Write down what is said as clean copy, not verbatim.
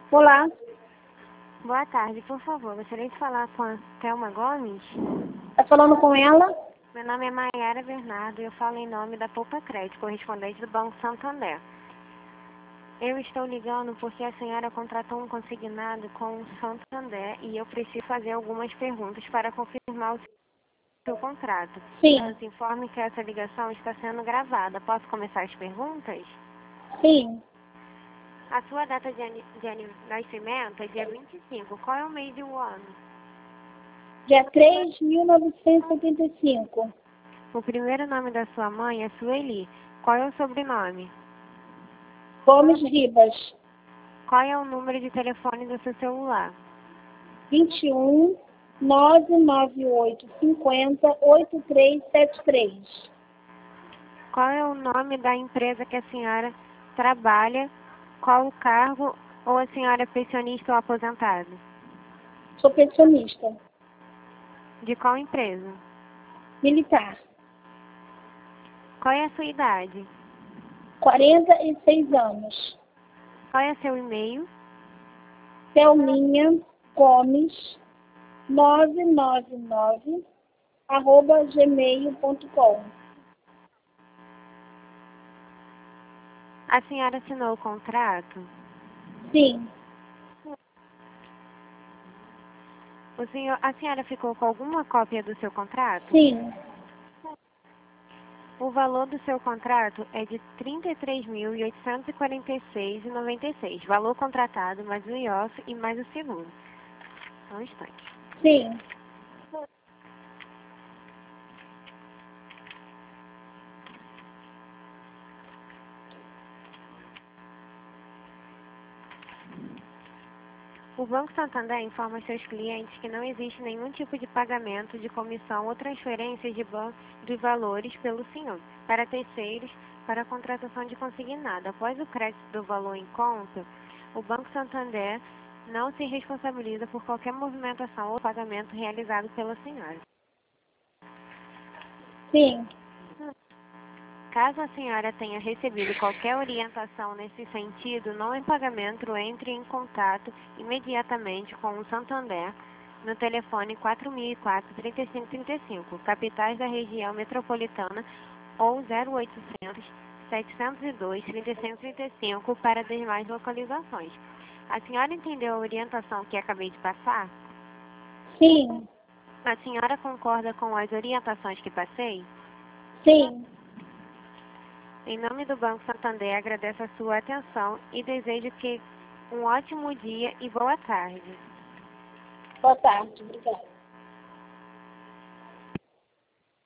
Olá, Boa tarde, por favor, gostaria de falar com a Thelma Gomes? tá falando com ela? Meu nome é Maiara Bernardo e eu falo em nome da Poupa Crédito, correspondente do Banco Santander. Eu estou ligando porque a senhora contratou um consignado com o Santander e eu preciso fazer algumas perguntas para confirmar o seu contrato. Sim. Nos informe que essa ligação está sendo gravada. Posso começar as perguntas? Sim, A sua data de nascimento é dia 25. Qual é o mês e o ano? dia 3 de 1985. O primeiro nome da sua mãe é Sueli. Qual é o sobrenome? Gomes Ribas, Qual é o número de telefone do seu celular? 21 998 50 8373. Qual é o nome da empresa que a senhora trabalha? Qual o cargo ou a senhora é pensionista ou aposentada? Sou pensionista, De qual empresa? militar, Qual é a sua idade? 46 anos. Qual é seu e-mail? Thelminha Gomes 999 @gmail.com. A senhora assinou o contrato? Sim, A senhora ficou com alguma cópia do seu contrato? sim, O valor do seu contrato é de R$ 33.846,96. Valor contratado, mais o IOF e mais o seguro. Só um instante. sim. O Banco Santander informa seus clientes que não existe nenhum tipo de pagamento de comissão ou transferência de valores pelo senhor para terceiros para a contratação de consignado. Após o crédito do valor em conta, o Banco Santander não se responsabiliza por qualquer movimentação ou pagamento realizado pela senhora. Sim, Caso a senhora tenha recebido qualquer orientação nesse sentido, não em pagamento, entre em contato imediatamente com o Santander no telefone 4004-3535, capitais da região metropolitana, ou 0800 702 3535 para demais localizações. A senhora entendeu a orientação que acabei de passar? sim, A senhora concorda com as orientações que passei? sim. Em nome do Banco Santander, agradeço a sua atenção e desejo que um ótimo dia e boa tarde. Boa tarde, obrigada.